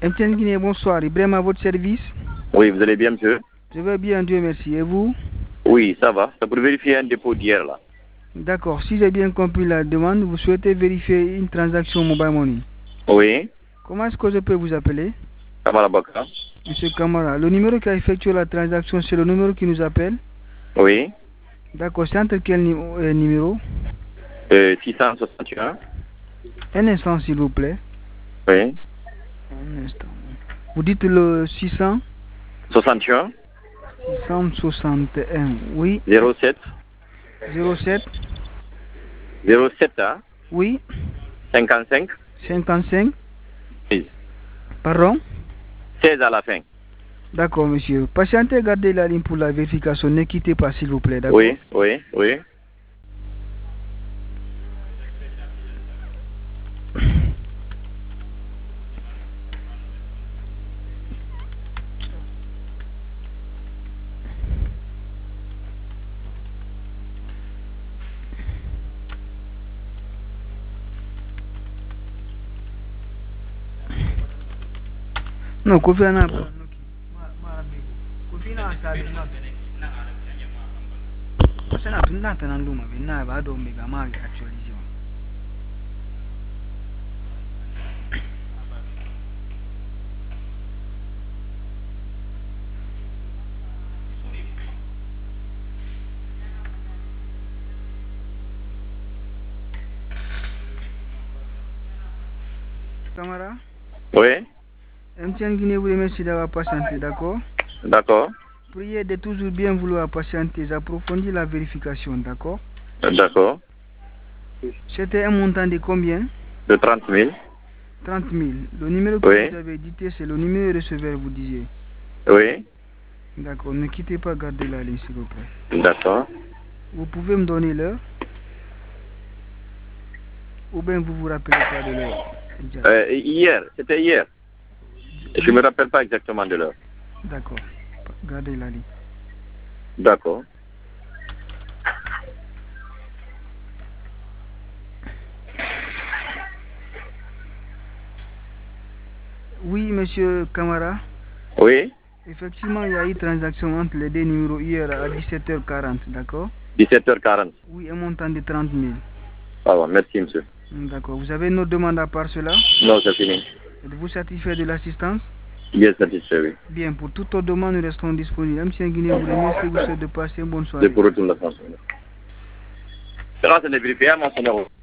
MTN Guinée, bonsoir. Ibrahim à votre service. Oui, vous allez bien, monsieur? Je vais bien, Dieu merci. Et vous? Oui, ça va. C'est pour vérifier un dépôt d'hier, là. D'accord. Si j'ai bien compris la demande, vous souhaitez vérifier une transaction mobile money. Oui. Comment est-ce que je peux vous appeler? Kamara Baka. Monsieur Kamara, le numéro qui a effectué la transaction, c'est le numéro qui nous appelle? Oui. D'accord. C'est entre quel numéro? 661. Un instant, s'il vous plaît. Oui. Un instant. Vous dites le 600? 61. 661. Oui. 07. 07. 07, hein? Oui. 55. 55. 16. Pardon? 16 à la fin. D'accord, monsieur. Patientez, gardez la ligne pour la vérification. Ne quittez pas, s'il vous plaît, d'accord? Oui, oui, oui. Non, Kofi Annan. Kofi Annan sabe ma. Parce que tun da tanan duma be na ba do me ga ma actualiser. Camara? Oui. MTN Guinée vous remercie d'avoir patienté, d'accord? D'accord. Priez de toujours bien vouloir patienter, approfondir la vérification, d'accord? D'accord. C'était un montant de combien? De 30 000. 30 000. Le numéro que Oui. vous avez dicté, c'est le numéro receveur, vous disiez. Oui. D'accord, ne quittez pas, gardez la ligne, s'il vous plaît. D'accord. Vous pouvez me donner l'heure? Ou bien vous vous rappelez pas de l'heure? Hier, c'était hier. Je me rappelle pas exactement de l'heure. D'accord, gardez la ligne. D'accord. Oui, monsieur Camara. Oui. Effectivement, il y a eu transaction entre les deux numéros hier à 17h40, d'accord? 17h40. Oui, un montant de 30 000. Ça va, merci, monsieur. D'accord. Vous avez une autre demande à part cela? Non, c'est fini. Êtes-vous satisfait de l'assistance? Bien satisfait, oui. Bien, pour toute autre demande, nous restons disponibles. MTN Guinée vous remercie et vous souhaite de passer une bonne C'est soirée. pour retourner la France. C'est là, c'est vérifié, mon